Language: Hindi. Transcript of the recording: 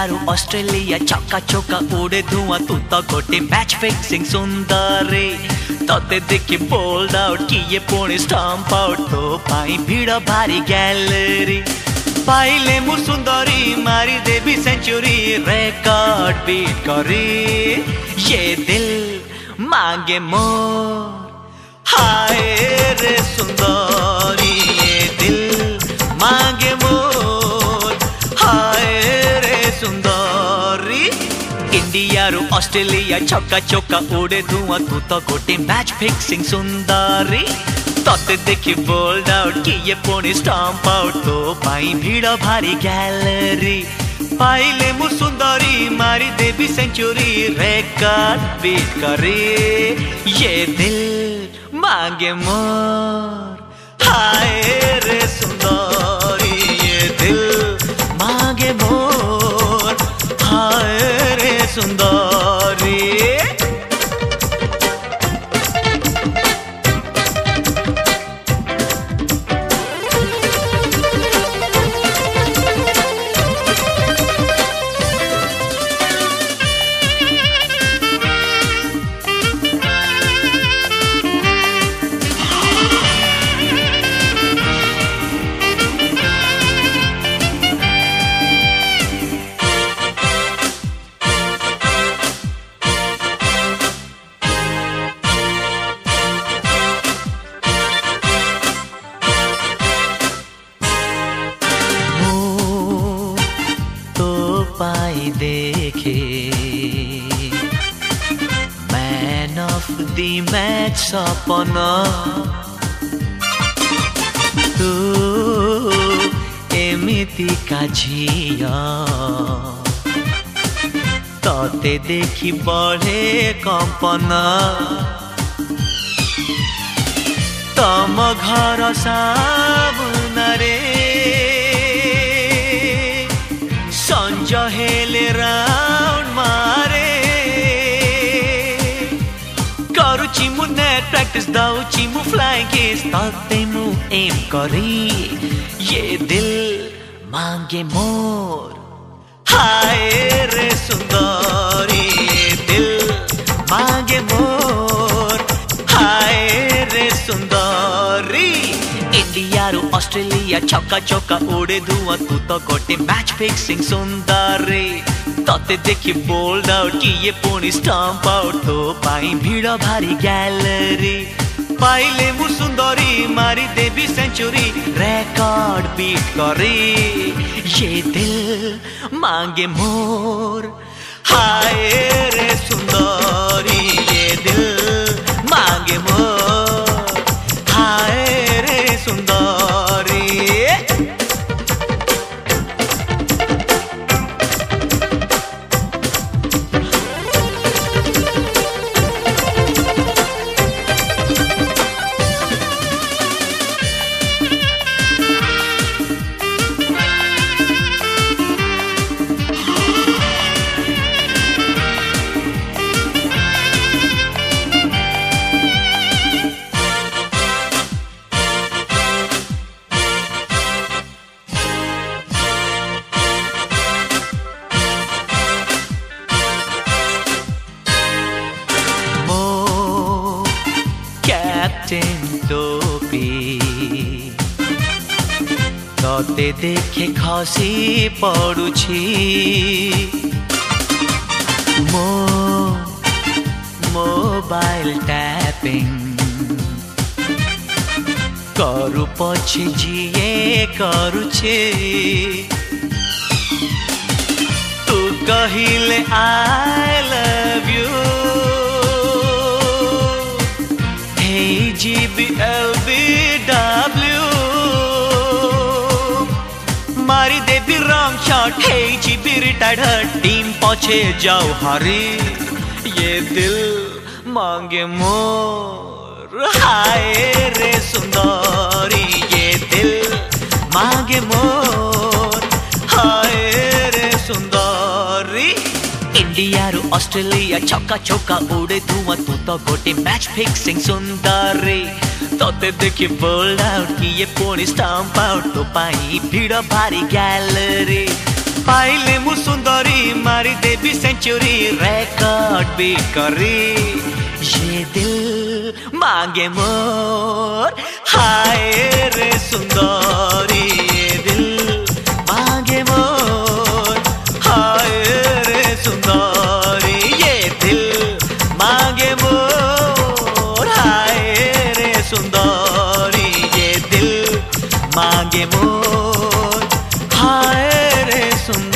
इंडियारू ऑस्ट्रेलिया चक्का चौका उड़े धुआं तू तो गोटे मैच फिक्सिंग सुंदरी तते देखी बोल्ड आउट किए पुणी स्टंप आउट तो पाई भीड़ भारी गैलरी पाइले मु सुंदरी मारी देवी सेंचुरी रेकॉर्ड बीट करी ये दिल मांगे मोर हाय रे सुंदरी ये दिल मांगे मोर हाय रे सुंदरी इंडियारू ऑस्ट्रेलिया छक्का चौका उड़े धुआं तू तो गोटे मैच फिक्सिंग सुंदरी तते देखी बोल्ड आउट किए पुणी स्टंप आउट तो पाई भीड़ भारी गैलरी पाइले मु सुंदरी मारी देवी सेंचुरी रेकॉर्ड बीट करे ये दिल मांगे मोर हाय रे सुंदरी ये दिल मांगे मोर हाय रे सुंदरी पाई देखे मैन ऑफ द मैच सपना तू एमिति का झिया तते देखी बढ़े कंपना तम घर सामने हेले राउंड मारे करुची मु नेट प्रैक्टिस दाउची मु फ्लाइंग किस तते मु एम करी ये दिल मांगे मोर हाय रे सुंदरी ये दिल मांगे मोर हाय रे सुंदरी इंडियारू ऑस्ट्रेलिया छक्का चौका उड़े धुआं तू तो गोटे मैच फिक्सिंग सुंदरी तते देखी बोल्ड आउट किए पुणी स्टंप आउट तो पाई भीड़ भारी गैलरी पाइले मु सुंदरी मारी देवी सेंचुरी रेकॉर्ड बीट करी ये दिल मांगे मोर हाय रे सुंदरी ये दिल मांगे मोर हाय रे सुंदरी कैप्टेन टोपी तते देखे खसी पड़ुछि मो मोबाइल टैपिंग करू पछे जिए करुछे तू कहिले आई लव यू GBLBW मारी देवी रॉन्ग शॉट हे जीबी रिटायर्ड टीम पछे जाओ हरी ये दिल मांगे मोर हाय रे सुंदरी ये दिल मांगे मोर हाय रे सुंदरी इंडियारू ऑस्ट्रेलिया छक्का चौका उड़े धुआं तू तो गोटे मैच फिक्सिंग सुंदरी तते देखी बोल्ड आउट किए पुणी स्टंप आउट तो पाई भीड़ भारी गैलरी पाइले मु सुंदरी मारी देवी सेंचुरी रिकॉर्ड भी करी ये दिल मांगे मोर हाय रे सुंदरी ये दिल मांगे मोर हाय रे सुंदरी ये दिल मांगे मोर हाय रे सुंदरी ये दिल मांगे मोर हाय रे सुंदरी।